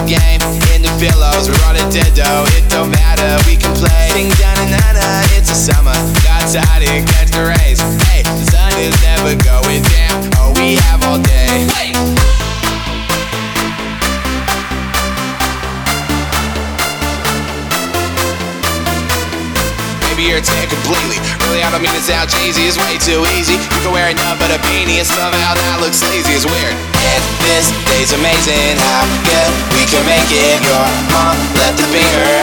game. In the pillows, we're on a Nintendo. It don't matter, we can play. Ding dong na na, it's a summer. Got tired to catch the rays. Hey, the sun is never going down. Oh, we have all day. Wait. Maybe you're tan completely. Really, I don't mean to sound cheesy. It's way too easy. You can wear enough but a beanie and somehow that looks sleazy. It's weird. And this day's amazing. How good we can make it. Your mom left the finger